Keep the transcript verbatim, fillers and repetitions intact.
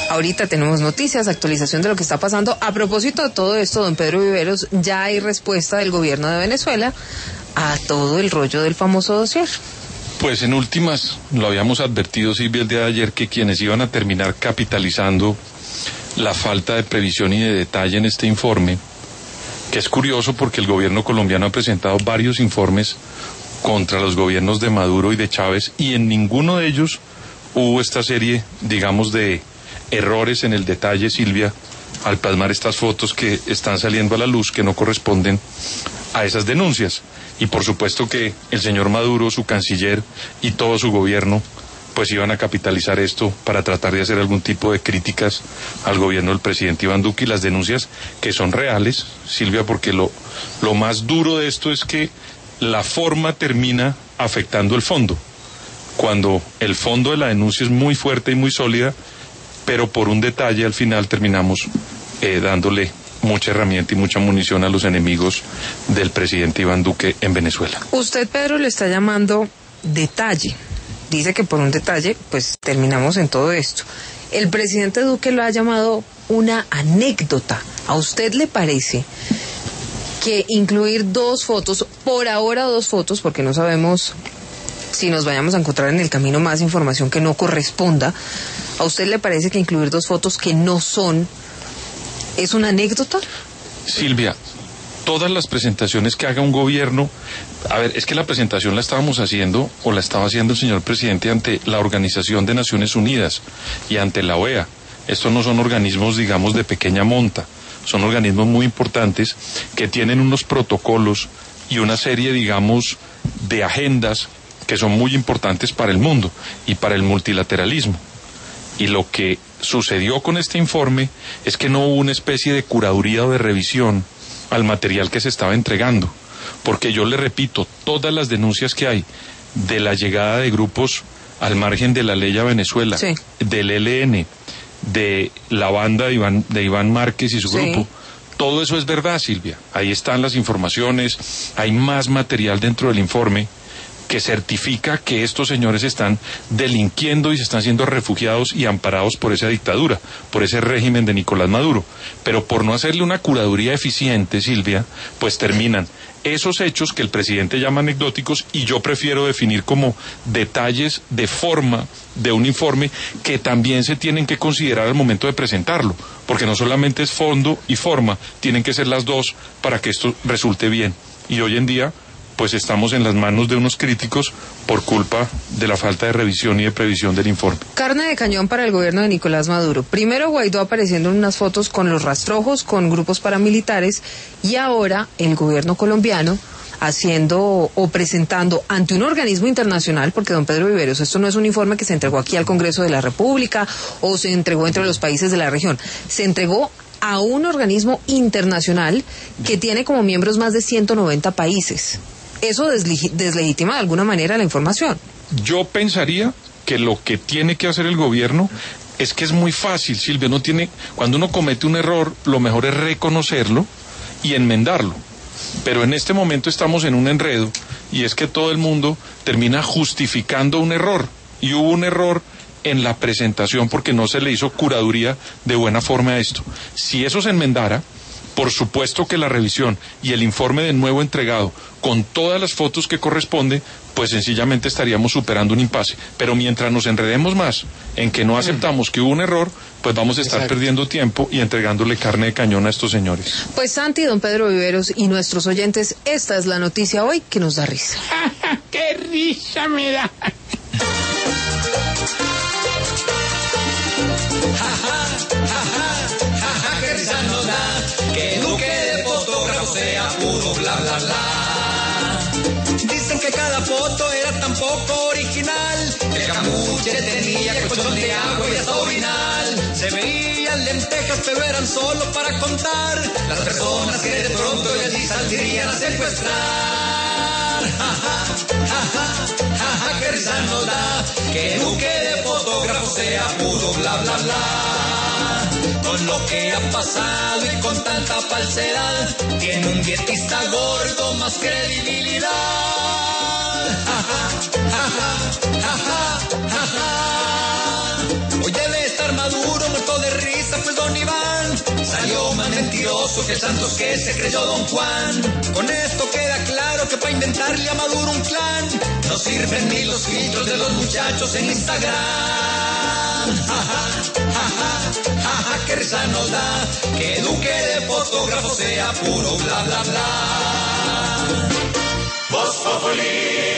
Ahorita tenemos noticias, actualización de lo que está pasando. A propósito de todo esto, don Pedro Viveros, ya hay respuesta del gobierno de Venezuela a todo el rollo del famoso dossier. Pues en últimas, lo habíamos advertido, Silvia, el día de ayer, que quienes iban a terminar capitalizando la falta de previsión y de detalle en este informe, que es curioso porque el gobierno colombiano ha presentado varios informes contra los gobiernos de Maduro y de Chávez, y en ninguno de ellos hubo esta serie, digamos, de errores en el detalle, Silvia, al plasmar estas fotos que están saliendo a la luz, que no corresponden a esas denuncias. Y por supuesto que el señor Maduro, su canciller y todo su gobierno, pues iban a capitalizar esto para tratar de hacer algún tipo de críticas al gobierno del presidente Iván Duque, y las denuncias que son reales, Silvia, porque lo, lo más duro de esto es que la forma termina afectando el fondo, cuando el fondo de la denuncia es muy fuerte y muy sólida, pero por un detalle al final terminamos eh, dándole mucha herramienta y mucha munición a los enemigos del presidente Iván Duque en Venezuela. Usted, Pedro, le está llamando detalle. Dice que por un detalle, pues terminamos en todo esto. El presidente Duque lo ha llamado una anécdota. ¿A usted le parece que incluir dos fotos, por ahora dos fotos, porque no sabemos si nos vayamos a encontrar en el camino más información que no corresponda, ¿a usted le parece que incluir dos fotos que no son es una anécdota? Silvia, todas las presentaciones que haga un gobierno, a ver, es que la presentación la estábamos haciendo, o la estaba haciendo el señor presidente ante la Organización de Naciones Unidas y ante la O E A. Estos no son organismos, digamos, de pequeña monta, son organismos muy importantes que tienen unos protocolos y una serie, digamos, de agendas que son muy importantes para el mundo y para el multilateralismo. Y lo que sucedió con este informe es que no hubo una especie de curaduría o de revisión al material que se estaba entregando, porque yo le repito, todas las denuncias que hay de la llegada de grupos al margen de la ley a Venezuela, sí, del E L N, de la banda de Iván, de Iván Márquez y su sí. grupo, todo eso es verdad, Silvia. Ahí están las informaciones, hay más material dentro del informe que certifica que estos señores están delinquiendo y se están siendo refugiados y amparados por esa dictadura, por ese régimen de Nicolás Maduro. Pero por no hacerle una curaduría eficiente, Silvia, pues terminan esos hechos que el presidente llama anecdóticos, y yo prefiero definir como detalles de forma de un informe que también se tienen que considerar al momento de presentarlo, porque no solamente es fondo y forma, tienen que ser las dos para que esto resulte bien. Y hoy en día pues estamos en las manos de unos críticos por culpa de la falta de revisión y de previsión del informe. Carne de cañón para el gobierno de Nicolás Maduro. Primero Guaidó apareciendo en unas fotos con los rastrojos, con grupos paramilitares, y ahora el gobierno colombiano haciendo o presentando ante un organismo internacional, porque don Pedro Viveros, esto no es un informe que se entregó aquí al Congreso de la República o se entregó entre los países de la región, se entregó a un organismo internacional que tiene como miembros más de ciento noventa países. ¿Eso desleg- deslegitima de alguna manera la información? Yo pensaría que lo que tiene que hacer el gobierno es que es muy fácil, Silvia, no tiene, cuando uno comete un error, lo mejor es reconocerlo y enmendarlo. Pero en este momento estamos en un enredo, y es que todo el mundo termina justificando un error, y hubo un error en la presentación porque no se le hizo curaduría de buena forma a esto. Si eso se enmendara, por supuesto que la revisión y el informe de nuevo entregado con todas las fotos que corresponde, pues sencillamente estaríamos superando un impasse. Pero mientras nos enredemos más en que no aceptamos que hubo un error, pues vamos a estar Exacto. perdiendo tiempo y entregándole carne de cañón a estos señores. Pues Santi, don Pedro Viveros y nuestros oyentes, esta es la noticia hoy que nos da risa. ¡Qué risa me da! Que Duque de fotógrafo sea puro bla bla bla. Dicen que cada foto era tan poco original. El camuche tenía colchón de agua y hasta orinal. Se veían lentejas pero eran solo para contar las personas que de pronto de allí saldrían a secuestrar. Ja, ja, ja, ja, ja, ja, que risa nos da. Que Duque de fotógrafo sea puro bla bla bla. Con lo que ha pasado y con tanta falsedad, tiene un dietista gordo más credibilidad. Ja, ja, ja, ja, ja, ja, ja. Hoy debe estar Maduro muerto de Salió más mentiroso que el Santos que se creyó Don Juan. Con esto queda claro que para inventarle a Maduro un clan no sirven ni los filtros de los muchachos en Instagram. Ja, ja, ja, ja, ja, ja, qué risa nos da que Duque de fotógrafo sea puro bla bla bla. Voz Populi.